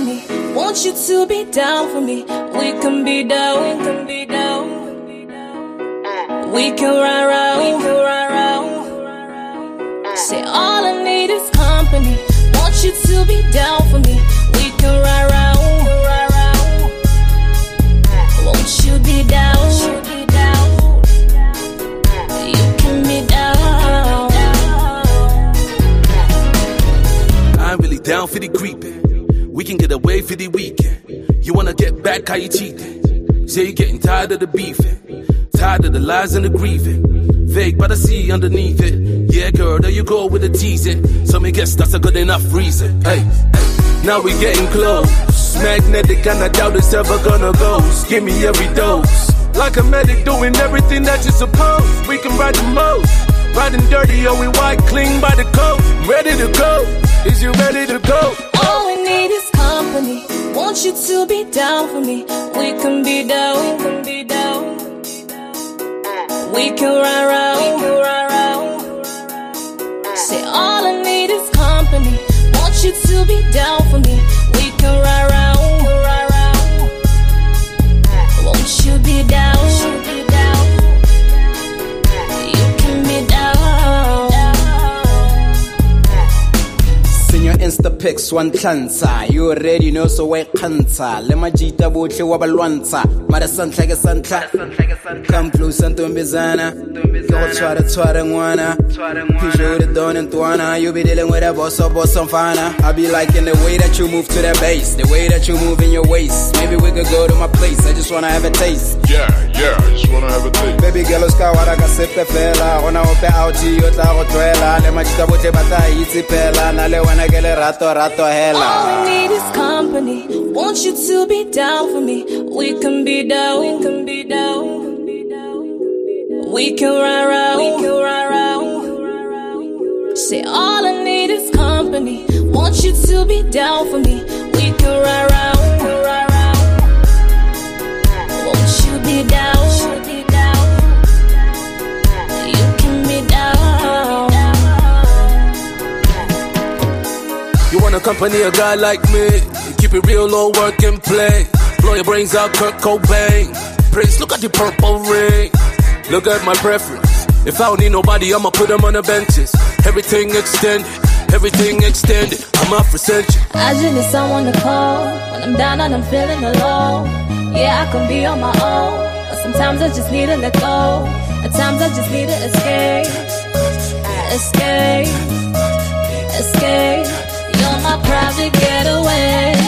company. Want you to be down for me. We can be down, we can be down. We can run around, we can run around. Say all I need is company. Want you to be down for me. We can run around, run around. Won't you be down? You can be down. I'm really down for the creeping. We can get away for the weekend. You wanna get back, how you cheating? Say you're getting tired of the beefing, tired of the lies and the grieving. Vague, but I see underneath it. Yeah, girl, there you go with the teasing. So me guess that's a good enough reason. Hey, now we getting close. Magnetic and I doubt it's ever gonna go. Give me every dose. Like a medic doing everything that you're supposed. We can ride the most. Riding dirty, or we white, clean by the code. Ready to go. Is you ready to go? All we need is company. Want you to be down for me. We can be down, we can be down. We can run around, we can run around. Say all I need is company. Want you to be down for me. We can run around, run around. Won't you be down? You can be down. Send your Insta pics one cancer. You already know, so why cancer? Let my jita boche wabalwanza. Mara santa ke santa. Come close and tumbizana. Go twara ngwana. Pisho the don and tuana. You be dealing with a boss on fana. I be liking the way that you move to the bass, the way that you move in your waist. Maybe we could go to my place. I just wanna have a taste. Yeah, I just wanna have a taste. Baby girl, uska wara ka sepe fela. Ona ope auchi yota gotwela. Le machita boche bata itsi pela. Na le wana gele rato hela. All we need is company. Want you to be down for me. We can be down, we can be down. We can run around, we can run around. Say all I need is company. Want you to be down for me. We can run around, run around. Won't you be down? You can be down. You wanna accompany a guy like me? Keep it real, low work and play. Blow your brains out, Kurt Cobain. Prince, look at the purple ring. Look at my preference. If I don't need nobody, I'ma put them on the benches. Everything extended, I'm up for century. I just need someone to call when I'm down and I'm feeling alone. Yeah, I can be on my own, but sometimes I just need to let go. At times I just need to escape. You're my private getaway.